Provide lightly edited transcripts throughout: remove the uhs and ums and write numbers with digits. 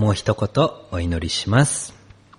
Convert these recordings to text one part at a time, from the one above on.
もう一言お祈りします。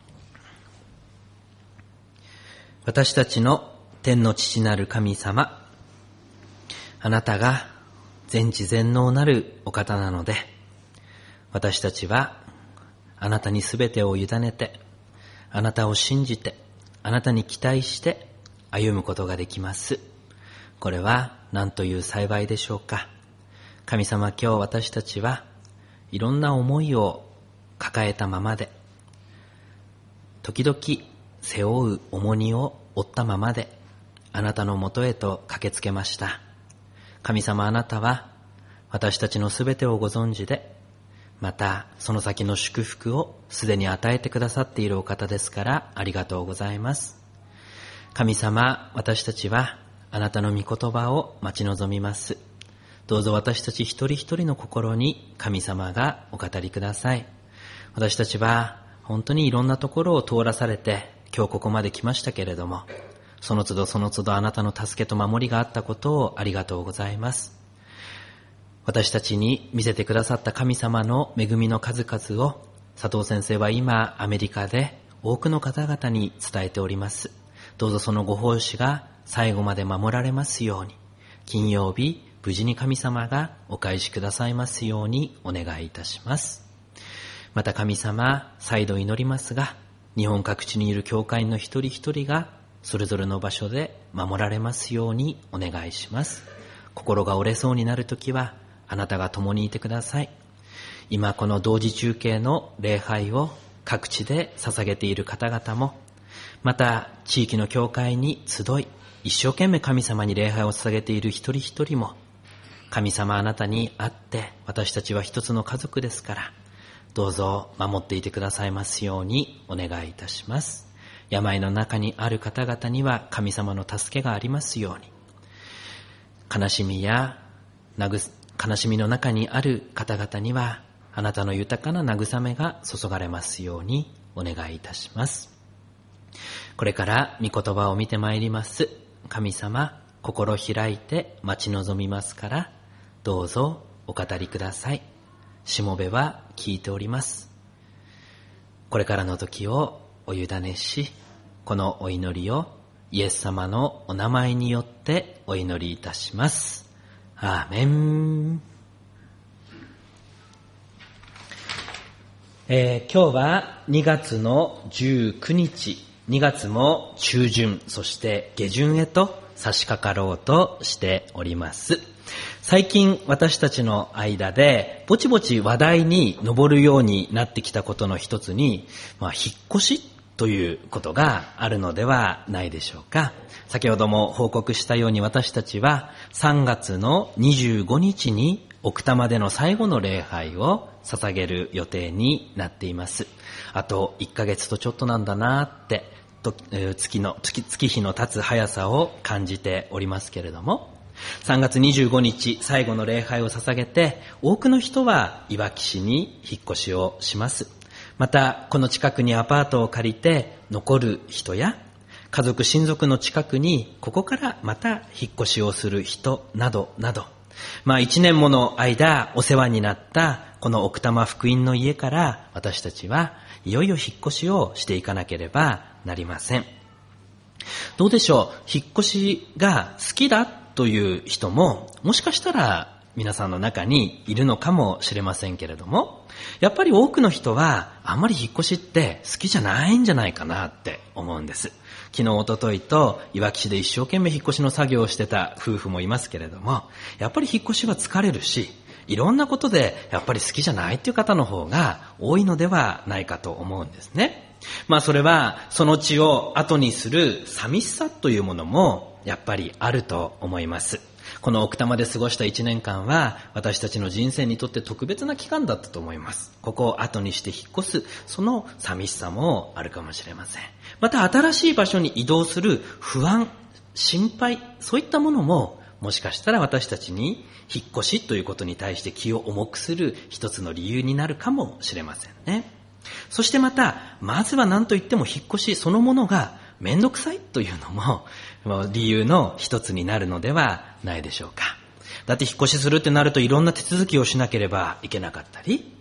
私たちの天の父なる神様、あなたが全知全能なるお方なので、私たちはあなたにすべてを委ねて、あなたを信じて、あなたに期待して歩むことができます。これは何という幸いでしょうか。神様、今日私たちはいろんな思いを抱えたままで、時々背負う重荷を負ったままで、あなたのもとへと駆けつけました。神様、あなたは私たちのすべてをご存知で、またその先の祝福をすでに与えてくださっているお方ですから、ありがとうございます。神様、私たちはあなたの御言葉を待ち望みます。どうぞ私たち一人一人の心に神様がお語りください。私たちは本当にいろんなところを通らされて今日ここまで来ましたけれども、その都度その都度あなたの助けと守りがあったことをありがとうございます。私たちに見せてくださった神様の恵みの数々を佐藤先生は今アメリカで多くの方々に伝えております。どうぞそのご奉仕が最後まで守られますように、金曜日無事に神様がお返しくださいますようにお願いいたします。また神様、再度祈りますが、日本各地にいる教会の一人一人がそれぞれの場所で守られますようにお願いします。心が折れそうになるときはあなたが共にいてください。今この同時中継の礼拝を各地で捧げている方々も、また地域の教会に集い一生懸命神様に礼拝を捧げている一人一人も、神様、あなたに会って私たちは一つの家族ですから、どうぞ守っていてくださいますようにお願いいたします。病の中にある方々には神様の助けがありますように、悲しみの中にある方々にはあなたの豊かな慰めが注がれますようにお願いいたします。これから御言葉を見てまいります。神様、心開いて待ち望みますから、どうぞお語りください。しもべは聞いております。これからの時をお委ねし、このお祈りをイエス様のお名前によってお祈りいたします。アーメン。今日は2月の19日、2月も中旬、そして下旬へと差し掛かろうとしております。最近私たちの間でぼちぼち話題に上るようになってきたことの一つに、引っ越しということがあるのではないでしょうか。先ほども報告したように、私たちは3月の25日に奥多摩での最後の礼拝を捧げる予定になっています。あと1ヶ月とちょっとなんだなって月日の経つ速さを感じておりますけれども、3月25日最後の礼拝を捧げて、多くの人はいわき市に引っ越しをします。またこの近くにアパートを借りて残る人や、家族親族の近くにここからまた引っ越しをする人などなど、1年もの間お世話になったこの奥多摩福音の家から、私たちはいよいよ引っ越しをしていかなければなりません。どうでしょう、引っ越しが好きだという人ももしかしたら皆さんの中にいるのかもしれませんけれども、やっぱり多くの人はあんまり引っ越しって好きじゃないんじゃないかなって思うんです。昨日一昨日といわき市で一生懸命引っ越しの作業をしてた夫婦もいますけれども、やっぱり引っ越しは疲れるし、いろんなことでやっぱり好きじゃないっていう方の方が多いのではないかと思うんですね。それはその地を後にする寂しさというものもやっぱりあると思います。この奥多摩で過ごした1年間は私たちの人生にとって特別な期間だったと思います。ここを後にして引っ越す、その寂しさもあるかもしれません。また新しい場所に移動する不安、心配、そういったものももしかしたら私たちに引っ越しということに対して気を重くする一つの理由になるかもしれませんね。そしてまずは何と言っても引っ越しそのものがめんどくさいというのも理由の一つになるのではないでしょうか。だって引っ越しするってなるといろんな手続きをしなければいけなかったり、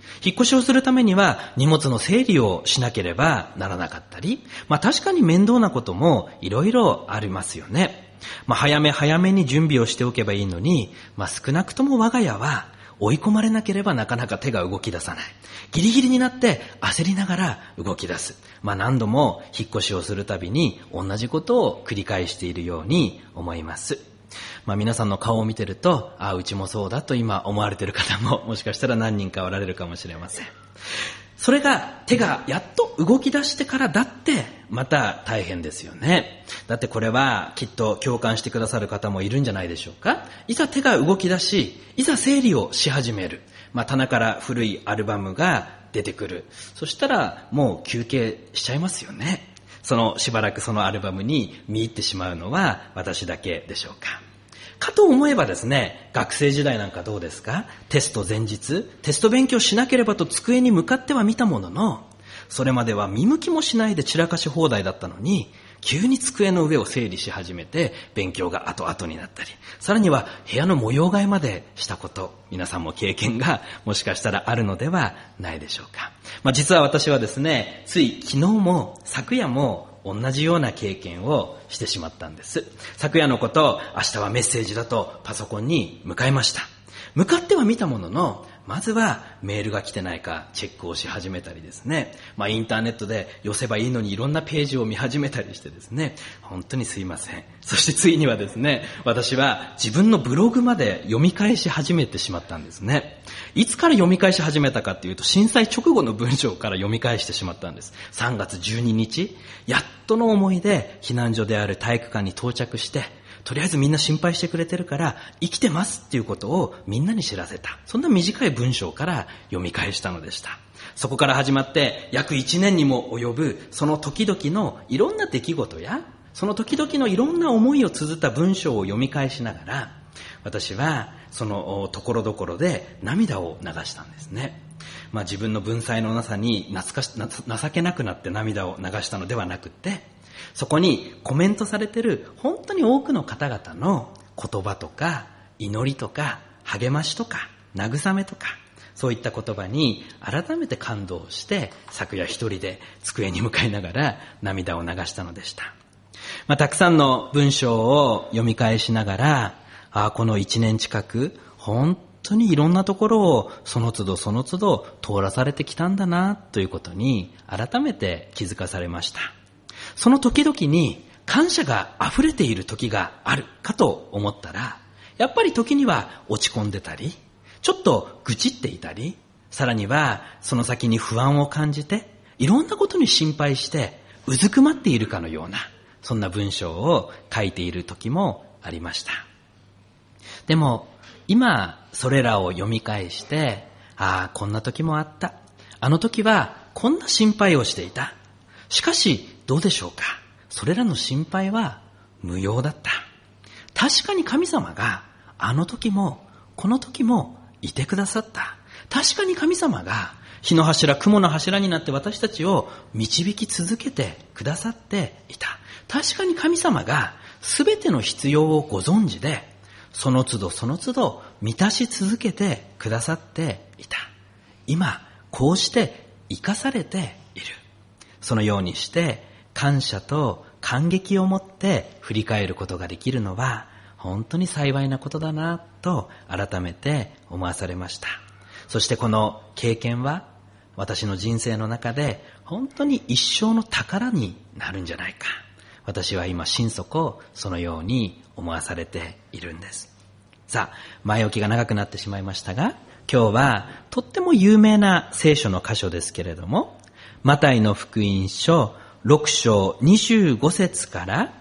引っ越しをするためには荷物の整理をしなければならなかったり、確かに面倒なこともいろいろありますよね。早め早めに準備をしておけばいいのに、少なくとも我が家は追い込まれなければなかなか手が動き出さない。ギリギリになって焦りながら動き出す。何度も引っ越しをするたびに同じことを繰り返しているように思います。皆さんの顔を見てると、うちもそうだと今思われている方ももしかしたら何人かおられるかもしれません。それが手がやっと動き出してからだってまた大変ですよね。だってこれはきっと共感してくださる方もいるんじゃないでしょうか。いざ手が動き出し、いざ整理をし始める。棚から古いアルバムが出てくる。そしたらもう休憩しちゃいますよね。しばらくそのアルバムに見入ってしまうのは私だけでしょうか。かと思えばですね、学生時代なんかどうですか？テスト前日、テスト勉強しなければと机に向かっては見たものの、それまでは見向きもしないで散らかし放題だったのに、急に机の上を整理し始めて勉強が後々になったり、さらには部屋の模様替えまでしたこと、皆さんも経験がもしかしたらあるのではないでしょうか。実は私はですね、つい昨日も昨夜も同じような経験をしてしまったんです。昨夜のこと、明日はメッセージだとパソコンに向かいました。向かっては見たものの、まずはメールが来てないかチェックをし始めたりですね。インターネットで寄せばいいのにいろんなページを見始めたりしてですね、本当にすいません。そしてついにはですね、私は自分のブログまで読み返し始めてしまったんですね。いつから読み返し始めたかっていうと、震災直後の文章から読み返してしまったんです。3月12日、やっとの思いで避難所である体育館に到着して、とりあえずみんな心配してくれてるから生きてますっていうことをみんなに知らせた。そんな短い文章から読み返したのでした。そこから始まって約1年にも及ぶその時々のいろんな出来事や、その時々のいろんな思いを綴った文章を読み返しながら、私はそのところどころで涙を流したんですね。自分の文才のなさに情けなくなって涙を流したのではなくて、そこにコメントされている本当に多くの方々の言葉とか祈りとか励ましとか慰めとか、そういった言葉に改めて感動して、昨夜一人で机に向かいながら涙を流したのでした。たくさんの文章を読み返しながら、この1年近く本当にいろんなところをその都度その都度通らされてきたんだなということに改めて気づかされました。その時々に感謝が溢れている時があるかと思ったら、やっぱり時には落ち込んでたり、ちょっと愚痴っていたり、さらにはその先に不安を感じて、いろんなことに心配してうずくまっているかのような、そんな文章を書いている時もありました。でも今それらを読み返して、こんな時もあった。あの時はこんな心配をしていた。しかしどうでしょうか。それらの心配は無用だった。確かに神様があの時もこの時もいてくださった。確かに神様が火の柱、雲の柱になって私たちを導き続けてくださっていた。確かに神様が全ての必要をご存知で、その都度その都度満たし続けてくださっていた。今こうして生かされている。そのようにして感謝と感激を持って振り返ることができるのは本当に幸いなことだなと改めて思わされました。そしてこの経験は私の人生の中で本当に一生の宝になるんじゃないか。私は今心底そのように思わされているんです。さあ、前置きが長くなってしまいましたが、今日はとっても有名な聖書の箇所ですけれども、マタイの福音書6章25節から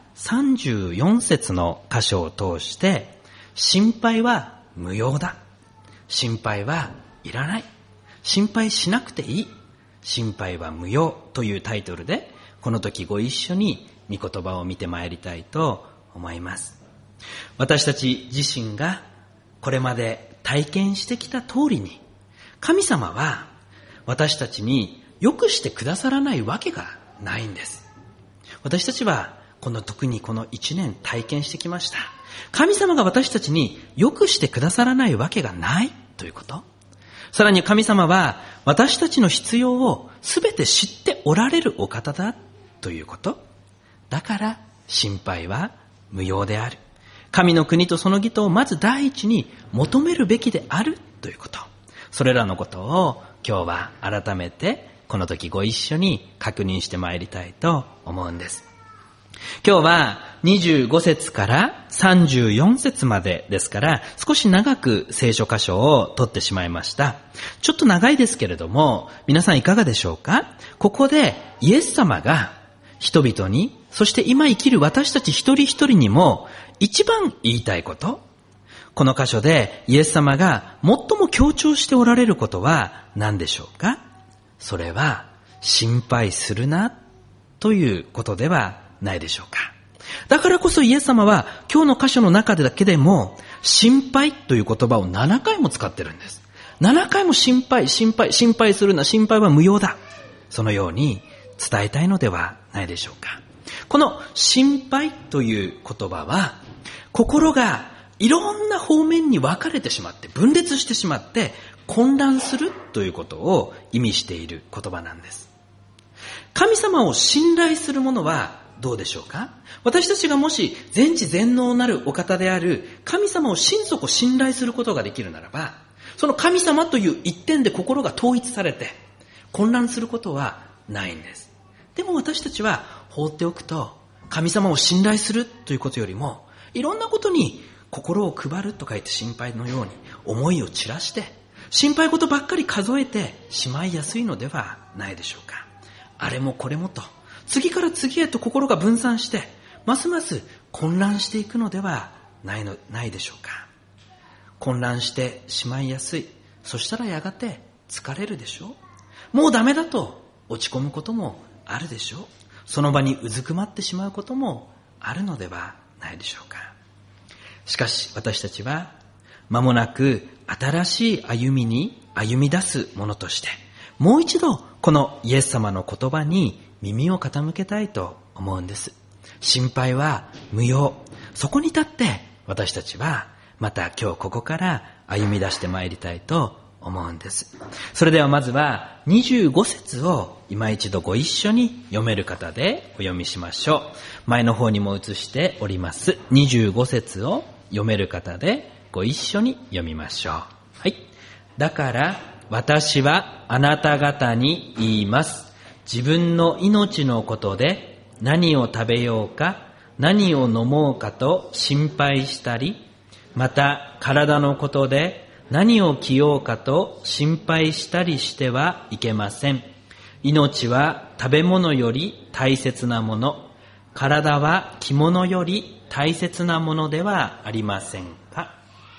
34節の箇所を通して、心配は無用だ。心配はいらない。心配しなくていい。心配は無用というタイトルで、この時ご一緒に御言葉を見てまいりたいと思います。私たち自身がこれまで体験してきた通りに、神様は私たちに良くしてくださらないわけがないんです。私たちは特にこの1年体験してきました。神様が私たちに良くしてくださらないわけがないということ。 さらに神様は私たちの必要をすべて知っておられるお方だということ。だから心配は無用である。神の国とその義とをまず第一に求めるべきであるということ。それらのことを今日は改めてこの時ご一緒に確認してまいりたいと思うんです。今日は25節から34節までですから、少し長く聖書箇所を取ってしまいました。ちょっと長いですけれども、皆さんいかがでしょうか？ここでイエス様が人々に、そして今生きる私たち一人一人にも一番言いたいこと、この箇所でイエス様が最も強調しておられることは何でしょうか？それは心配するなということではないでしょうか。だからこそイエス様は今日の箇所の中でだけでも心配という言葉を7回も使ってるんです。7回も心配するな、心配は無用だ。そのように伝えたいのではないでしょうか。この心配という言葉は、心がいろんな方面に分かれてしまって、分裂してしまって混乱するということを意味している言葉なんです。神様を信頼する者はどうでしょうか？私たちがもし全知全能なるお方である神様を心底信頼することができるならば、その神様という一点で心が統一されて混乱することはないんです。でも私たちは放っておくと、神様を信頼するということよりも、いろんなことに心を配ると書いて心配のように思いを散らして、心配事ばっかり数えてしまいやすいのではないでしょうか。あれもこれもと、次から次へと心が分散して、ますます混乱していくのではないでしょうか。混乱してしまいやすい。そしたらやがて疲れるでしょう。もうダメだと落ち込むこともあるでしょう。その場にうずくまってしまうこともあるのではないでしょうか。しかし私たちは間もなく新しい歩みに歩み出すものとして、もう一度このイエス様の言葉に耳を傾けたいと思うんです。心配は無用。そこに立って私たちはまた今日ここから歩み出してまいりたいと思うんです。それではまずは25節を今一度ご一緒に読める方でお読みしましょう。前の方にも映しております25節を読める方でご一緒に読みましょう。はい。だから私はあなた方に言います。自分の命のことで何を食べようか何を飲もうかと心配したり、また体のことで何を着ようかと心配したりしてはいけません。命は食べ物より大切なもの、体は着物より大切なものではありませんか。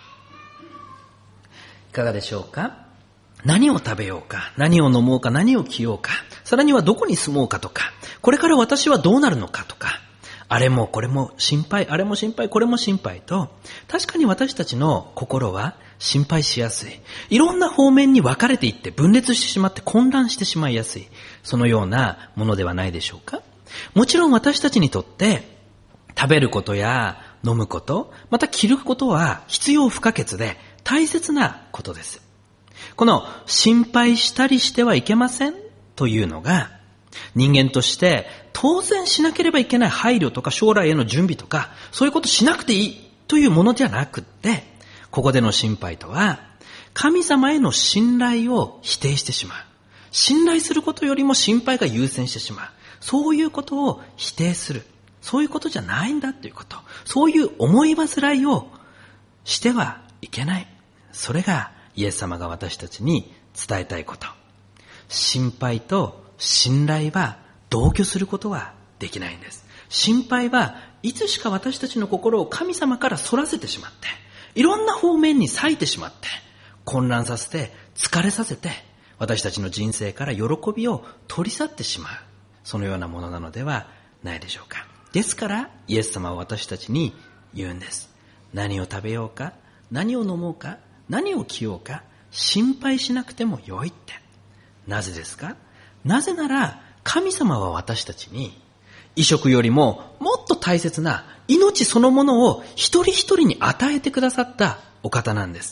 いかがでしょうか。何を食べようか、何を飲もうか、何を着ようか、さらにはどこに住もうかとか、これから私はどうなるのかとか、あれもこれも心配、あれも心配、これも心配と、確かに私たちの心は心配しやすい。いろんな方面に分かれていって分裂してしまって混乱してしまいやすい。そのようなものではないでしょうか。もちろん私たちにとって食べることや飲むこと、また着ることは必要不可欠で大切なことです。この心配したりしてはいけませんというのが、人間として当然しなければいけない配慮とか将来への準備とか、そういうことしなくていいというものじゃなくって、ここでの心配とは神様への信頼を否定してしまう。信頼することよりも心配が優先してしまう。そういうことを否定する。そういうことじゃないんだということ。そういう思い煩いをしてはいけない。それがイエス様が私たちに伝えたいこと。心配と信頼は同居することはできないんです。心配はいつしか私たちの心を神様から逸らせてしまって、いろんな方面に割いてしまって、混乱させて、疲れさせて、私たちの人生から喜びを取り去ってしまう。そのようなものなのではないでしょうか。ですからイエス様は私たちに言うんです。何を食べようか、何を飲もうか、何を着ようか、心配しなくてもよいって。なぜですか？なぜなら神様は私たちに衣食よりももっと大切な命そのものを一人一人に与えてくださったお方なんです。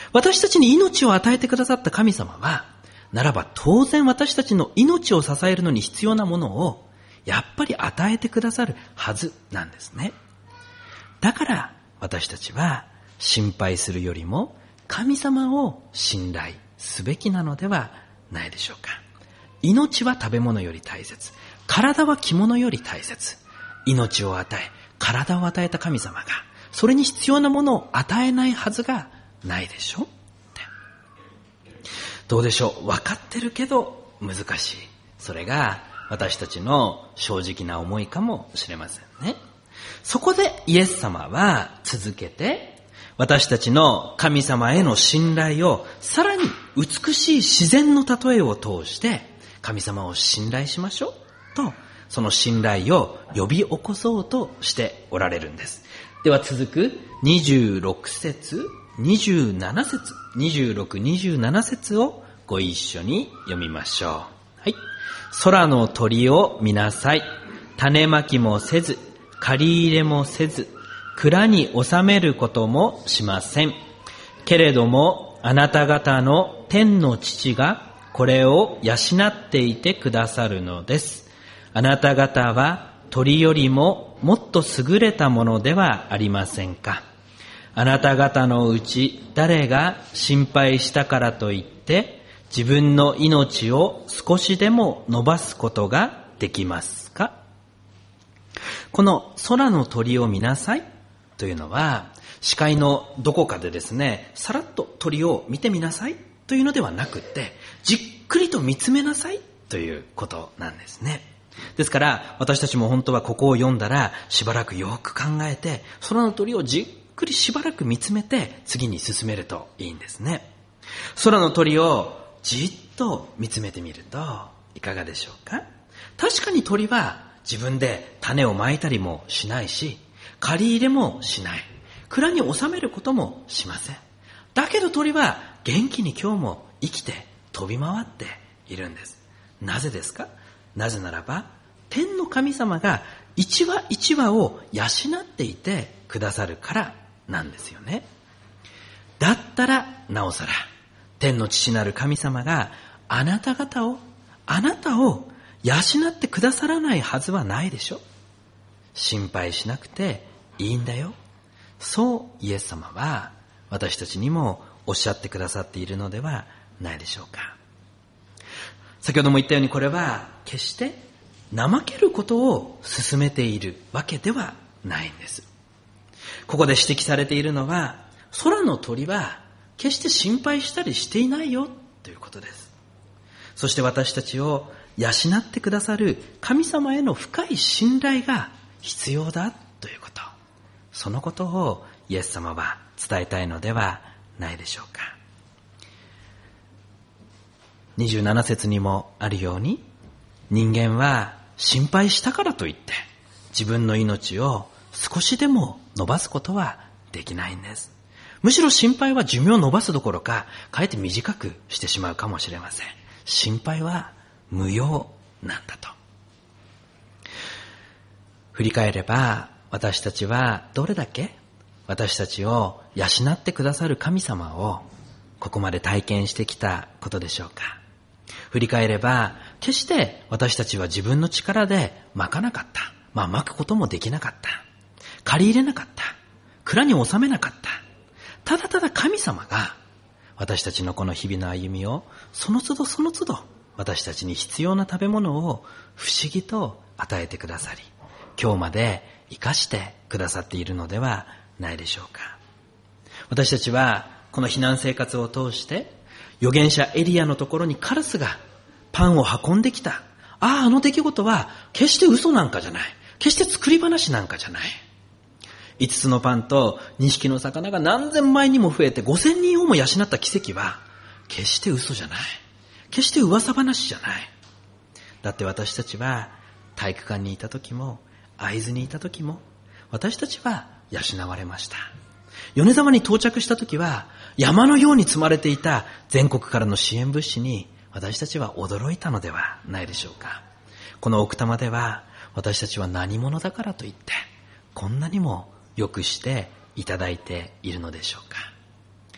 私たちに命を与えてくださった神様は、ならば当然私たちの命を支えるのに必要なものをやっぱり与えてくださるはずなんですね。だから私たちは心配するよりも神様を信頼すべきなのではないでしょうか。命は食べ物より大切。体は着物より大切。命を与え、体を与えた神様が、それに必要なものを与えないはずがないでしょって。どうでしょう。分かってるけど難しい。それが私たちの正直な思いかもしれませんね。そこでイエス様は続けて、私たちの神様への信頼をさらに美しい自然の例えを通して神様を信頼しましょうと、その信頼を呼び起こそうとしておられるんです。では続く26節、27節、26、27節をご一緒に読みましょう。はい。空の鳥を見なさい。種まきもせず、借り入れもせず、蔵に収めることもしません。けれども、あなた方の天の父がこれを養っていてくださるのです。あなた方は鳥よりももっと優れたものではありませんか。あなた方のうち誰が心配したからといって自分の命を少しでも伸ばすことができますか。この空の鳥を見なさいというのは、視界のどこかでですね、さらっと鳥を見てみなさいというのではなくって、じっくりと見つめなさいということなんですね。ですから私たちも本当はここを読んだらしばらくよく考えて、空の鳥をじっくりしばらく見つめて次に進めるといいんですね。空の鳥をじっと見つめてみるといかがでしょうか。確かに鳥は自分で種をまいたりもしないし、借り入れもしない。蔵に収めることもしません。だけど鳥は元気に今日も生きて飛び回っているんです。なぜですか。なぜならば天の神様が一羽一羽を養っていてくださるからなんですよね。だったらなおさら天の父なる神様があなたを養ってくださらないはずはないでしょ。心配しなくていいんだよ。そうイエス様は私たちにもおっしゃってくださっているのではないでしょうか。先ほども言ったように、これは決して怠けることを進めているわけではないんです。ここで指摘されているのは、空の鳥は決して心配したりしていないよということです。そして私たちを養ってくださる神様への深い信頼が必要だということ、そのことをイエス様は伝えたいのではないでしょうか。27節にもあるように、人間は心配したからといって自分の命を少しでも伸ばすことはできないんです。むしろ心配は寿命を伸ばすどころか、かえって短くしてしまうかもしれません。心配は無用なんだと。振り返れば、私たちはどれだけ私たちを養ってくださる神様をここまで体験してきたことでしょうか。振り返れば、決して私たちは自分の力でまかなかった。まくこともできなかった。借り入れなかった。蔵に収めなかった。ただただ神様が私たちのこの日々の歩みをその都度その都度私たちに必要な食べ物を不思議と与えてくださり、今日まで生かしてくださっているのではないでしょうか。私たちはこの避難生活を通して預言者エリアのところにカラスがパンを運んできた。あの出来事は決して嘘なんかじゃない。決して作り話なんかじゃない。5つのパンと2匹の魚が何千枚にも増えて5000人をも養った奇跡は決して嘘じゃない。決して噂話じゃない。だって私たちは体育館にいた時も会津にいた時も私たちは養われました。米沢に到着した時は山のように積まれていた全国からの支援物資に私たちは驚いたのではないでしょうか。この奥多摩では私たちは何者だからといってこんなにもよくしていただいているのでしょうか。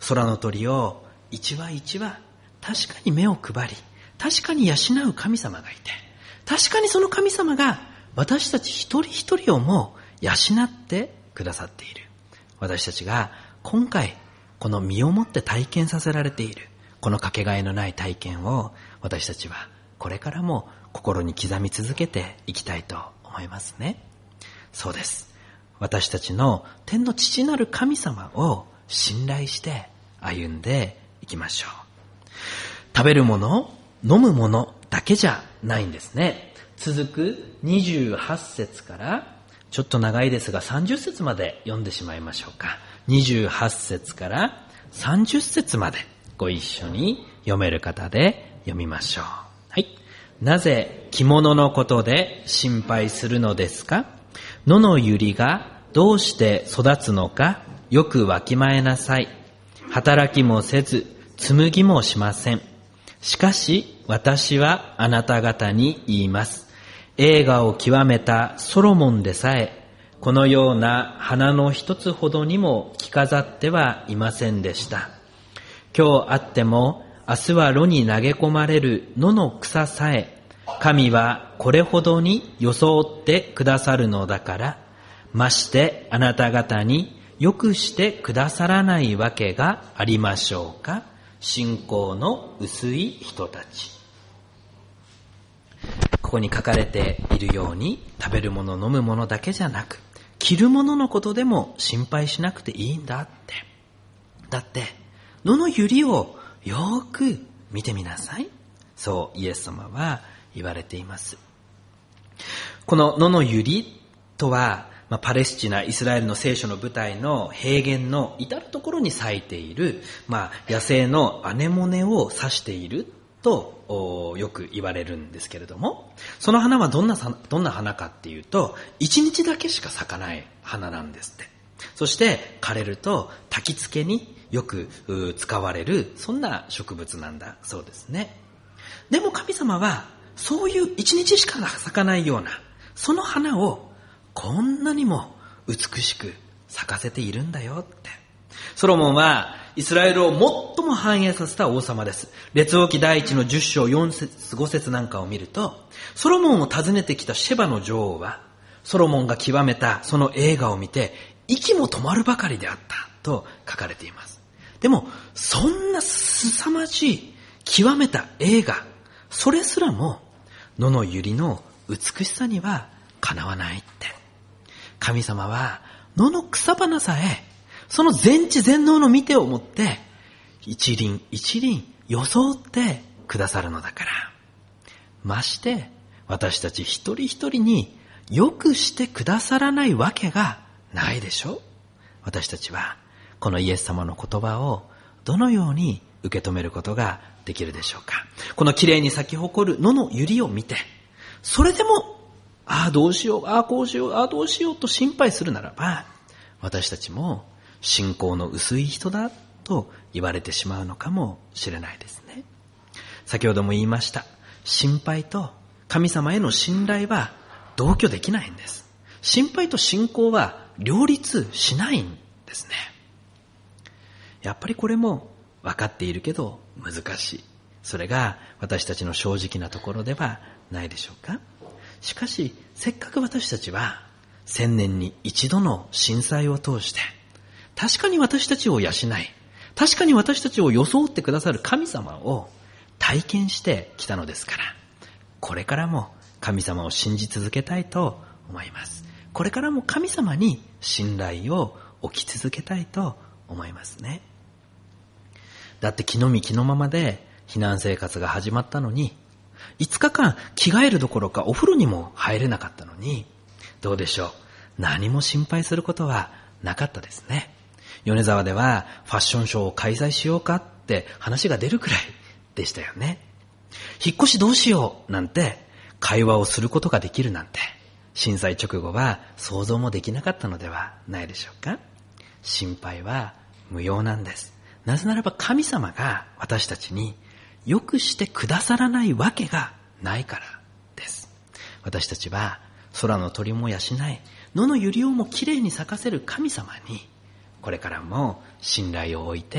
空の鳥を一羽一羽確かに目を配り、確かに養う神様がいて、確かにその神様が私たち一人一人をも養ってくださっている。私たちが今回この身をもって体験させられているこのかけがえのない体験を、私たちはこれからも心に刻み続けていきたいと思いますね。そうです。私たちの天の父なる神様を信頼して歩んでいきましょう。食べるもの、飲むものだけじゃないんですね。続く28節からちょっと長いですが30節まで読んでしまいましょうか。28節から30節までご一緒に読める方で読みましょう。はい。なぜ着物のことで心配するのですか？野の百合がどうして育つのかよくわきまえなさい。働きもせず紡ぎもしません。しかし私はあなた方に言います。栄華を極めたソロモンでさえこのような花の一つほどにも着飾ってはいませんでした。今日あっても明日は炉に投げ込まれる野の草さえ神はこれほどに装ってくださるのだから、ましてあなた方によくしてくださらないわけがありましょうか。信仰の薄い人たち。ここに書かれているように、食べるもの飲むものだけじゃなく、着るもののことでも心配しなくていいんだって。だって野の百合をよーく見てみなさい。そうイエス様は言われています。この野の百合とは、パレスチナ、イスラエルの聖書の舞台の平原の至るところに咲いている、野生のアネモネを指しているとよく言われるんですけれども、その花はどんな花かっていうと、一日だけしか咲かない花なんですって。そして枯れると焚き付けによく使われる、そんな植物なんだそうですね。でも神様はそういう一日しか咲かないようなその花をこんなにも美しく咲かせているんだよって。ソロモンはイスラエルを最も繁栄させた王様です。列王記第一の10章4節5節なんかを見ると、ソロモンを訪ねてきたシェバの女王はソロモンが極めたその栄華を見て息も止まるばかりであったと書かれています。でもそんな凄まじい極めた栄華、それすらも野の百合の美しさにはかなわないって。神様は野の草花さえその全知全能の御手を持って一輪一輪装ってくださるのだから、まして私たち一人一人によくしてくださらないわけがないでしょ。私たちはこのイエス様の言葉をどのように受け止めることができるでしょうか。この綺麗に咲き誇る野の百合を見て、それでもどうしよう、こうしよう、どうしようと心配するならば、私たちも信仰の薄い人だと言われてしまうのかもしれないですね。先ほども言いました。心配と神様への信頼は同居できないんです。心配と信仰は両立しないんですね。やっぱりこれも分かっているけど難しい。それが私たちの正直なところではないでしょうか。しかしせっかく私たちは1000年に一度の震災を通して確かに私たちを養い、確かに私たちを装ってくださる神様を体験してきたのですから、これからも神様を信じ続けたいと思います。これからも神様に信頼を置き続けたいと思いますね。だって気の身気のままで避難生活が始まったのに、5日間着替えるどころかお風呂にも入れなかったのに、どうでしょう。何も心配することはなかったですね。米沢ではファッションショーを開催しようかって話が出るくらいでしたよね。引っ越しどうしようなんて会話をすることができるなんて、震災直後は想像もできなかったのではないでしょうか。心配は無用なんです。なぜならば神様が私たちによくしてくださらないわけがないからです。私たちは空の鳥も養い、野の百合をもきれいに咲かせる神様にこれからも信頼を置いて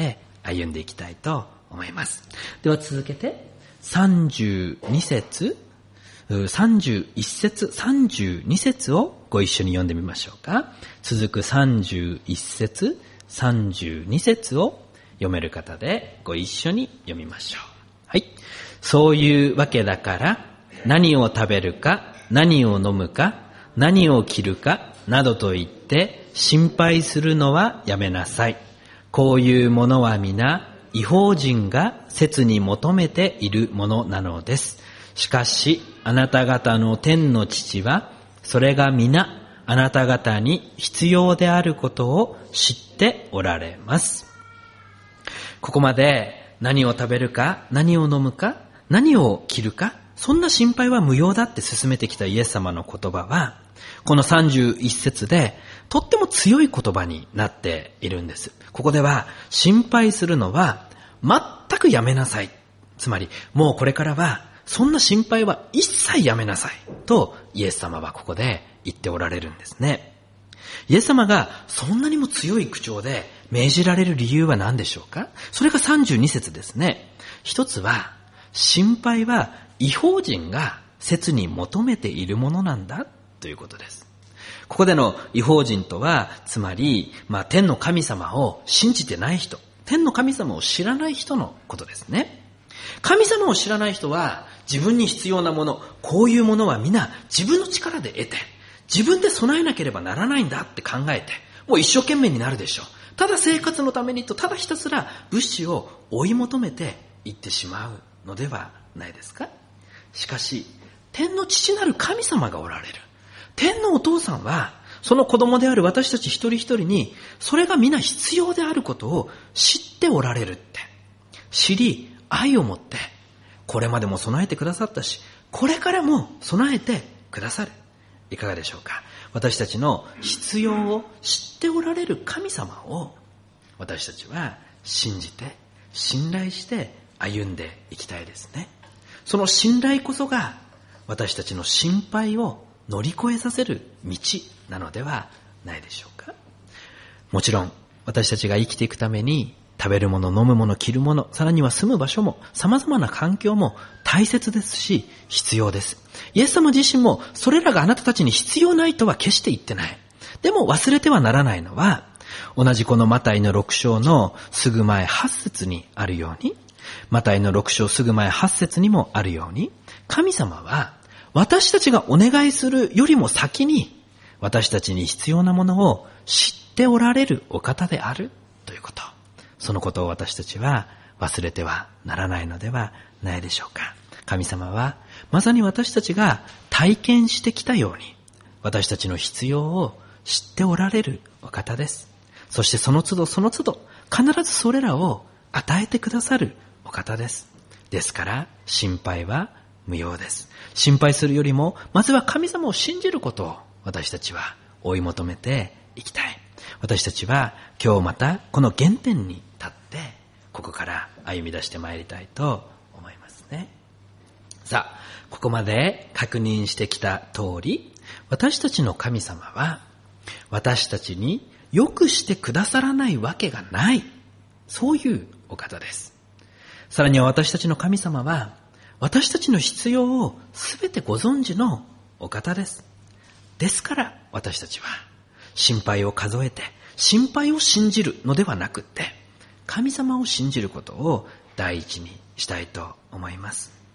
歩んでいきたいと思います。では続けて、32節、31節、32節をご一緒に読んでみましょうか。続く31節、32節を読める方でご一緒に読みましょう。はい。そういうわけだから、何を食べるか、何を飲むか、何を着るか、などと言って心配するのはやめなさい。こういうものは皆、異邦人が切に求めているものなのです。しかし、あなた方の天の父は、それが皆、あなた方に必要であることを知っておられます。ここまで何を食べるか、何を飲むか、何を着るか、そんな心配は無用だって進めてきたイエス様の言葉は、この31節でとっても強い言葉になっているんです。ここでは心配するのは全くやめなさい。つまりもうこれからはそんな心配は一切やめなさいとイエス様はここで言っておられるんですね。イエス様がそんなにも強い口調で命じられる理由は何でしょうか。それが32節ですね。一つは、心配は異邦人が切に求めているものなんだということです。ここでの異邦人とは、つまり、天の神様を信じてない人、天の神様を知らない人のことですね。神様を知らない人は、自分に必要なもの、こういうものは皆自分の力で得て、自分で備えなければならないんだって考えて、もう一生懸命になるでしょう。ただ生活のためにと、ただひたすら物資を追い求めていってしまうのではないですか。しかし、天の父なる神様がおられる。天のお父さんは、その子供である私たち一人一人に、それが皆必要であることを知っておられるって。知り、愛を持って、これまでも備えてくださったし、これからも備えてくださる。いかがでしょうか。私たちの必要を知っておられる神様を、私たちは信じて、信頼して歩んでいきたいですね。その信頼こそが、私たちの心配を乗り越えさせる道なのではないでしょうか。もちろん私たちが生きていくために食べるもの、飲むもの、着るもの、さらには住む場所も様々な環境も大切ですし必要です。イエス様自身もそれらがあなたたちに必要ないとは決して言ってない。でも忘れてはならないのは、同じこのマタイの6章のすぐ前8節にあるように、マタイの6章すぐ前8節にもあるように、神様は私たちがお願いするよりも先に私たちに必要なものを知っておられるお方であるということ。そのことを私たちは忘れてはならないのではないでしょうか。神様はまさに私たちが体験してきたように私たちの必要を知っておられるお方です。そしてその都度その都度必ずそれらを与えてくださるお方です。ですから心配は無用です。心配するよりもまずは神様を信じることを私たちは追い求めていきたい。私たちは今日またこの原点に立ってここから歩み出してまいりたいと思いますね。さあ、ここまで確認してきた通り、私たちの神様は私たちに良くしてくださらないわけがない、そういうお方です。さらには私たちの神様は私たちの必要をすべてご存知のお方です。ですから私たちは心配を数えて心配を信じるのではなくって、神様を信じることを第一にしたいと思います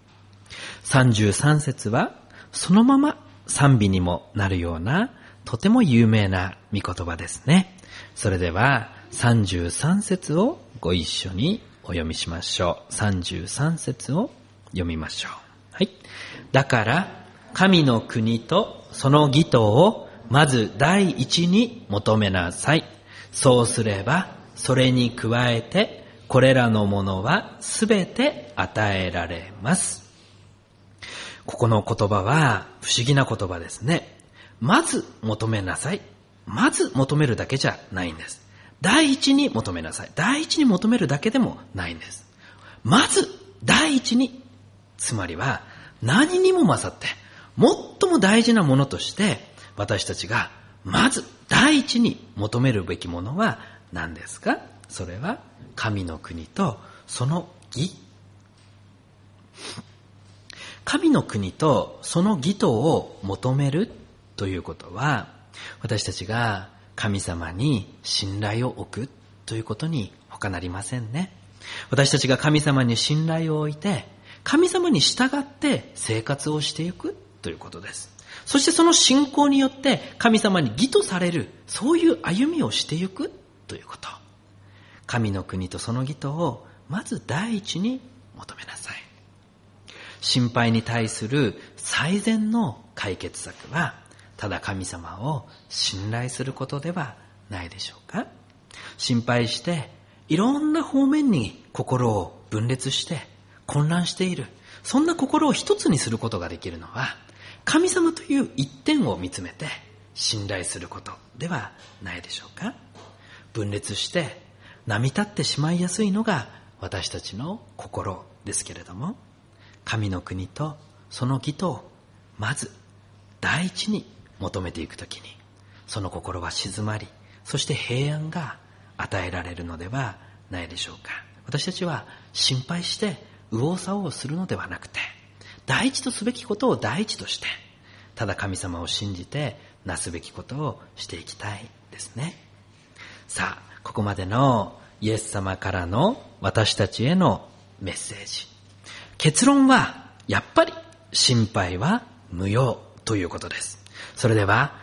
。33節はそのまま賛美にもなるようなとても有名な御言葉ですね。それでは33節をご一緒にお読みしましょう。33節を読みましょう。はい。だから神の国とその義とをまず第一に求めなさい。そうすればそれに加えてこれらのものはすべて与えられます。ここの言葉は不思議な言葉ですね。まず求めなさい。まず求めるだけじゃないんです。第一に求めなさい。第一に求めるだけでもないんです。まず第一に、つまりは何にも勝って最も大事なものとして私たちがまず第一に求めるべきものは何ですか。 それは神の国とその義。神の国とその義とを求めるということは、私たちが神様に信頼を置くということに他なりませんね。私たちが神様に信頼を置いて、神様に従って生活をしていくということです。そしてその信仰によって神様に義とされる、そういう歩みをしていくということ。神の国とその義とをまず第一に求めなさい。心配に対する最善の解決策は、ただ神様を信頼することではないでしょうか。心配していろんな方面に心を分裂して混乱している、そんな心を一つにすることができるのは、神様という一点を見つめて信頼することではないでしょうか。分裂して波立ってしまいやすいのが私たちの心ですけれども、神の国とその義とをまず第一に求めていくときに、その心は静まり、そして平安が与えられるのではないでしょうか。私たちは心配して右往左往するのではなくて、第一とすべきことを第一として、ただ神様を信じてなすべきことをしていきたいですね。さあ、ここまでのイエス様からの私たちへのメッセージ。結論はやっぱり心配は無用ということです。それでは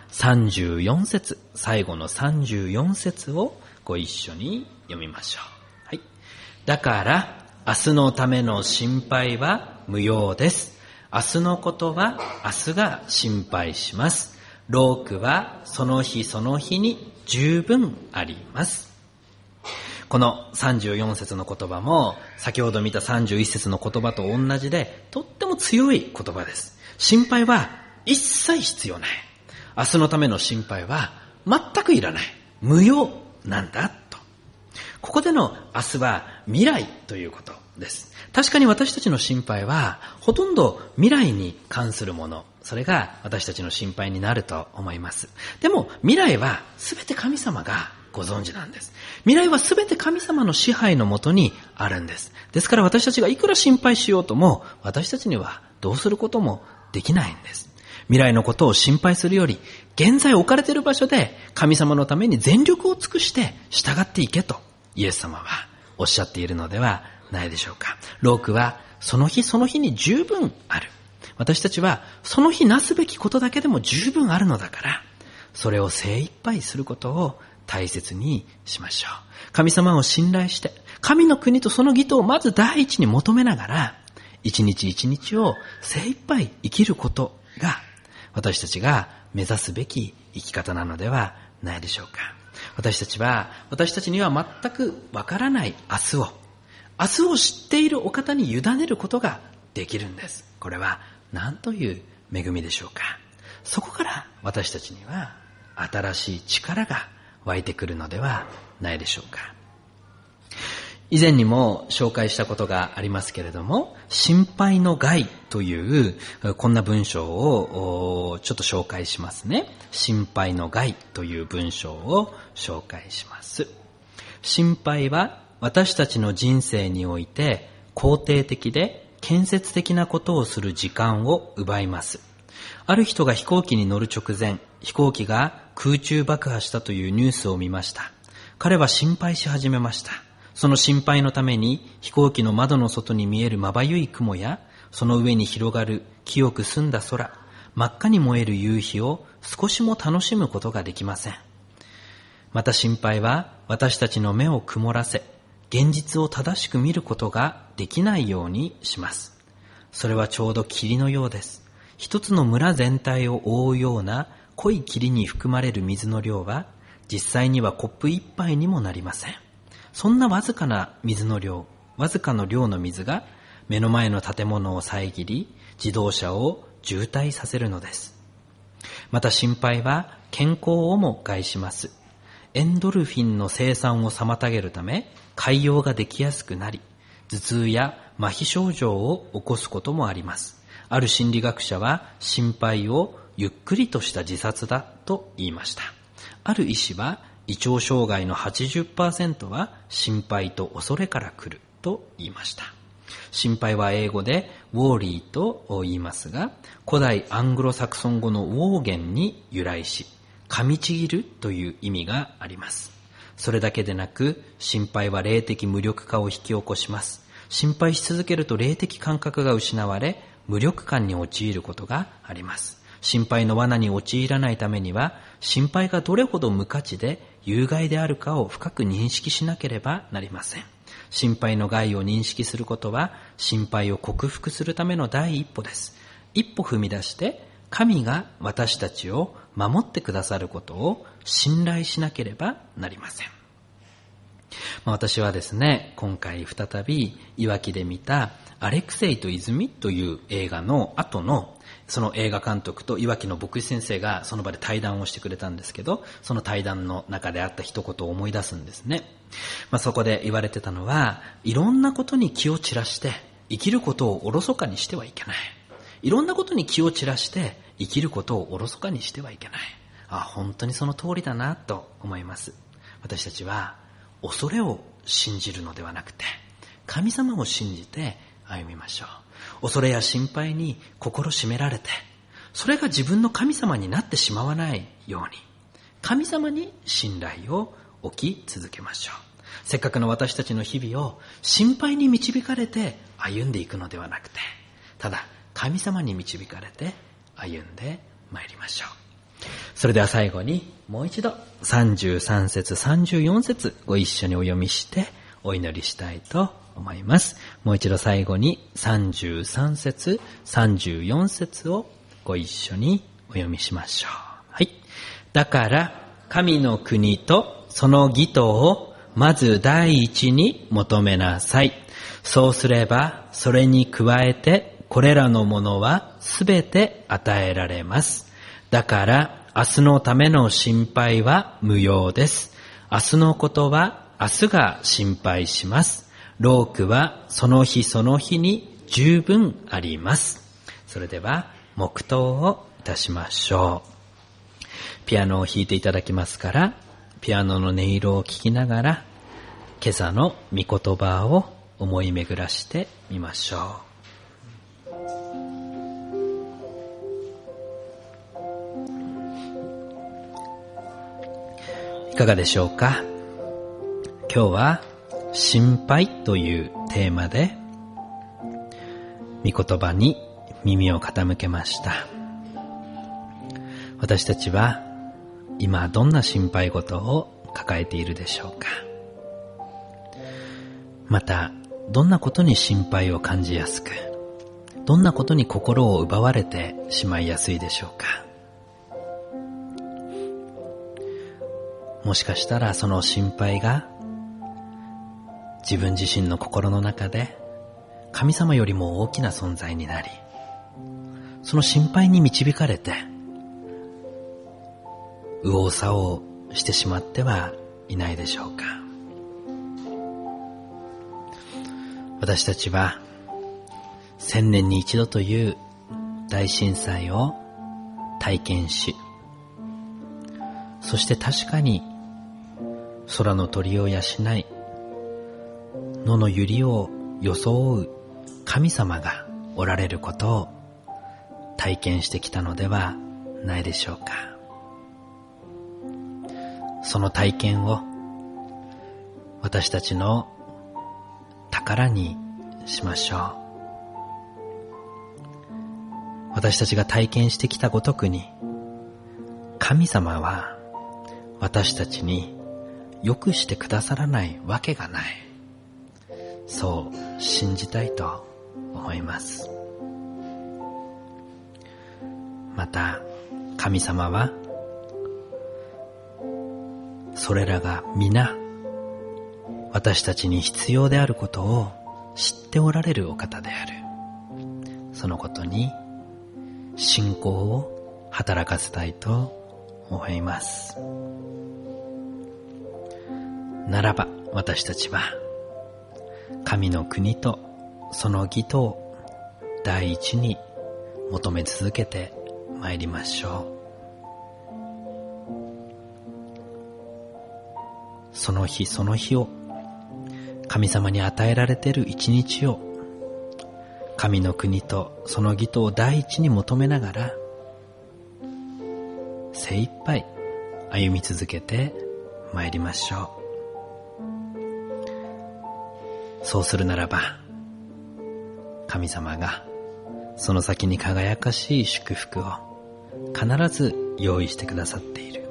34節、最後の34節をご一緒に読みましょう。はい。だから明日のための心配は無用です。明日のことは明日が心配します。労苦はその日その日に十分あります。この34節の言葉も先ほど見た31節の言葉と同じで、とっても強い言葉です。心配は一切必要ない。明日のための心配は全くいらない。無用なんだと。ここでの明日は未来ということです。確かに私たちの心配はほとんど未来に関するもの、それが私たちの心配になると思います。でも未来は全て神様がご存知なんです。未来は全て神様の支配のもとにあるんです。ですから私たちがいくら心配しようとも、私たちにはどうすることもできないんです。未来のことを心配するより、現在置かれている場所で神様のために全力を尽くして従っていけとイエス様はおっしゃっているのではないでしょうか。労苦はその日その日に十分ある。私たちはその日なすべきことだけでも十分あるのだから、それを精一杯することを大切にしましょう。神様を信頼して、神の国とその義とをまず第一に求めながら、一日一日を精一杯生きることが、私たちが目指すべき生き方なのではないでしょうか。私たちには全くわからない明日を知っているお方に委ねることができるんです。これは何という恵みでしょうか。そこから私たちには新しい力が湧いてくるのではないでしょうか。以前にも紹介したことがありますけれども、心配の害というこんな文章をちょっと紹介しますね。心配の害という文章を紹介します。心配は私たちの人生において肯定的で建設的なことをする時間を奪います。ある人が飛行機に乗る直前、飛行機が空中爆破したというニュースを見ました。彼は心配し始めました。その心配のために飛行機の窓の外に見えるまばゆい雲や、その上に広がる清く澄んだ空、真っ赤に燃える夕日を少しも楽しむことができません。また心配は私たちの目を曇らせ、現実を正しく見ることができないようにします。それはちょうど霧のようです。一つの村全体を覆うような濃い霧に含まれる水の量は実際にはコップ一杯にもなりません。そんなわずかの量の水が目の前の建物を遮り、自動車を渋滞させるのです。また心配は健康をも害します。エンドルフィンの生産を妨げるため、潰瘍ができやすくなり、頭痛や麻痺症状を起こすこともあります。ある心理学者は心配をゆっくりとした自殺だと言いました。ある医師は胃腸障害の 80% は心配と恐れから来ると言いました。心配は英語でウォーリーと言いますが、古代アングロサクソン語のウォーゲンに由来し、噛みちぎるという意味があります。それだけでなく、心配は霊的無力化を引き起こします。心配し続けると霊的感覚が失われ、無力感に陥ることがあります。心配の罠に陥らないためには、心配がどれほど無価値で有害であるかを深く認識しなければなりません。心配の害を認識することは、心配を克服するための第一歩です。一歩踏み出して、神が私たちを守ってくださることを信頼しなければなりません。私はですね、今回再びいわきで見たアレクセイと泉という映画の後の、その映画監督といわきの牧師先生がその場で対談をしてくれたんですけど、その対談の中であった一言を思い出すんですね。そこで言われてたのは、いろんなことに気を散らして生きることをおろそかにしてはいけない。いろんなことに気を散らして生きることをおろそかにしてはいけない。本当にその通りだなと思います。私たちは恐れを信じるのではなくて、神様を信じて歩みましょう。恐れや心配に心締められて、それが自分の神様になってしまわないように、神様に信頼を置き続けましょう。せっかくの私たちの日々を心配に導かれて歩んでいくのではなくて、ただ神様に導かれて歩んでまいりましょう。それでは最後にもう一度33節34節ご一緒にお読みしてお祈りしたいと思います。もう一度最後に33節34節をご一緒にお読みしましょう。はい。だから神の国とその義とをまず第一に求めなさい。そうすればそれに加えてこれらのものはすべて与えられます。だから明日のための心配は無用です。明日のことは明日が心配します。労苦はその日その日に十分あります。それでは黙祷をいたしましょう。ピアノを弾いていただきますから、ピアノの音色を聞きながら今朝の御言葉を思い巡らしてみましょう。いかがでしょうか。今日は心配というテーマで御言葉に耳を傾けました。私たちは今どんな心配事を抱えているでしょうか。またどんなことに心配を感じやすく、どんなことに心を奪われてしまいやすいでしょうか。もしかしたらその心配が自分自身の心の中で神様よりも大きな存在になり、その心配に導かれて右往左往してしまってはいないでしょうか。私たちは1000年に一度という大震災を体験し、そして確かに空の鳥を養い、野の百合を装う神様がおられることを体験してきたのではないでしょうか。その体験を私たちの宝にしましょう。私たちが体験してきたごとくに、神様は私たちに良くしてくださらないわけがない。そう信じたいと思います。また神様はそれらが皆私たちに必要であることを知っておられるお方である。そのことに信仰を働かせたいと思います。ならば私たちは神の国とその義とを第一に求め続けてまいりましょう。 その日その日を、神様に与えられている一日を、神の国とその義とを第一に求めながら、精一杯歩み続けて参りましょう。そうするならば、神様がその先に輝かしい祝福を必ず用意してくださっている。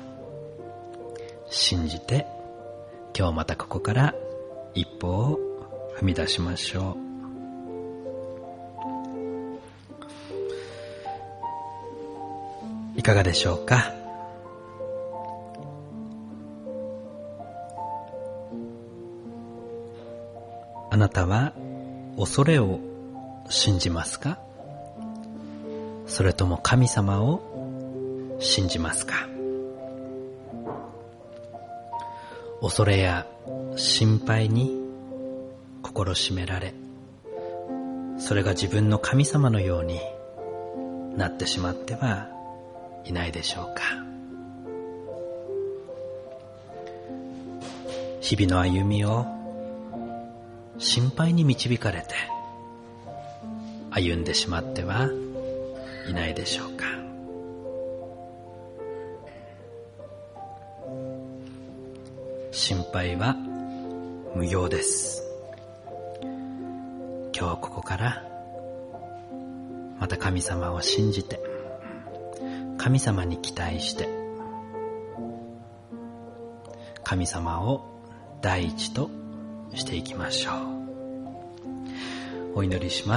信じて、今日またここから一歩を踏み出しましょう。いかがでしょうか。あなたは恐れを信じますか？それとも神様を信じますか？恐れや心配に心占められ、それが自分の神様のようになってしまってはいないでしょうか。日々の歩みを心配に導かれて歩んでしまってはいないでしょうか。心配は無用です。今日ここからまた神様を信じて、神様に期待して、神様を第一としていきましょう。お祈りします。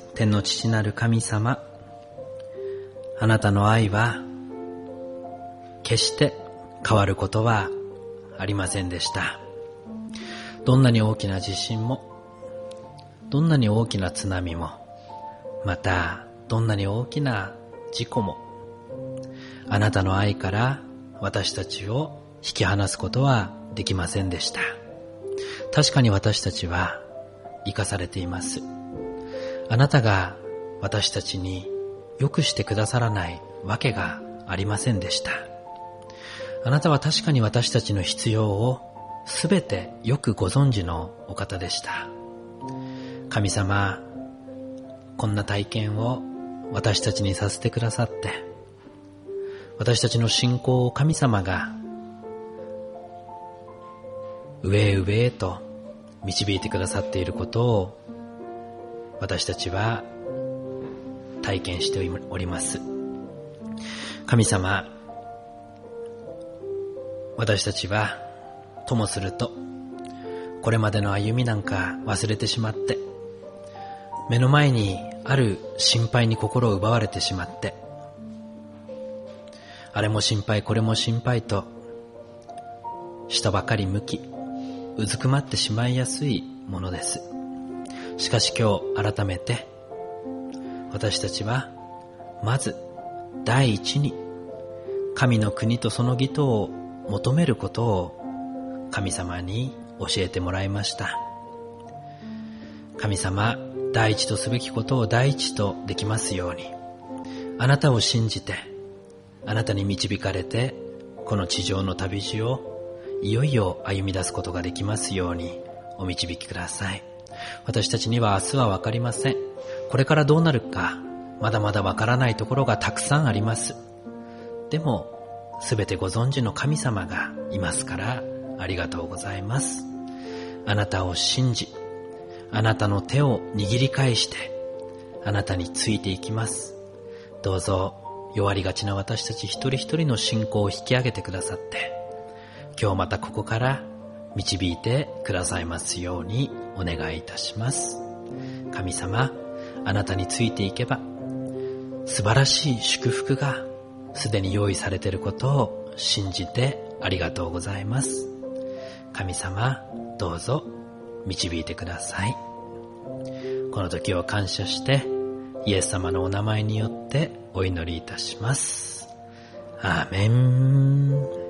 天の父なる神様、あなたの愛は決して変わることはありませんでした。どんなに大きな地震も、どんなに大きな津波も、またどんなに大きな事故も、あなたの愛から私たちを引き離すことはできませんでした。確かに私たちは生かされています。あなたが私たちに良くしてくださらないわけがありませんでした。あなたは確かに私たちの必要をすべてよくご存知のお方でした。神様、こんな体験を私たちにさせてくださって、私たちの信仰を神様が上へ上へと導いてくださっていることを私たちは体験しております。神様、私たちはともするとこれまでの歩みなんか忘れてしまって、目の前にある心配に心を奪われてしまって、あれも心配これも心配と下ばかり向きうずくまってしまいやすいものです。しかし今日改めて私たちはまず第一に神の国とその義とを求めることを神様に教えてもらいました。神様、第一とすべきことを第一とできますように、あなたを信じてあなたに導かれてこの地上の旅路をいよいよ歩み出すことができますようにお導きください。私たちには明日はわかりません。これからどうなるかまだまだわからないところがたくさんあります。でもすべてご存知の神様がいますからありがとうございます。あなたを信じ、あなたの手を握り返してあなたについていきます。どうぞ弱りがちな私たち一人一人の信仰を引き上げてくださって、今日またここから導いてくださいますようにお願いいたします。神様、あなたについていけば素晴らしい祝福がすでに用意されていることを信じてありがとうございます。神様、どうぞ導いてください。この時を感謝してイエス様のお名前によってお祈りいたします。アーメン。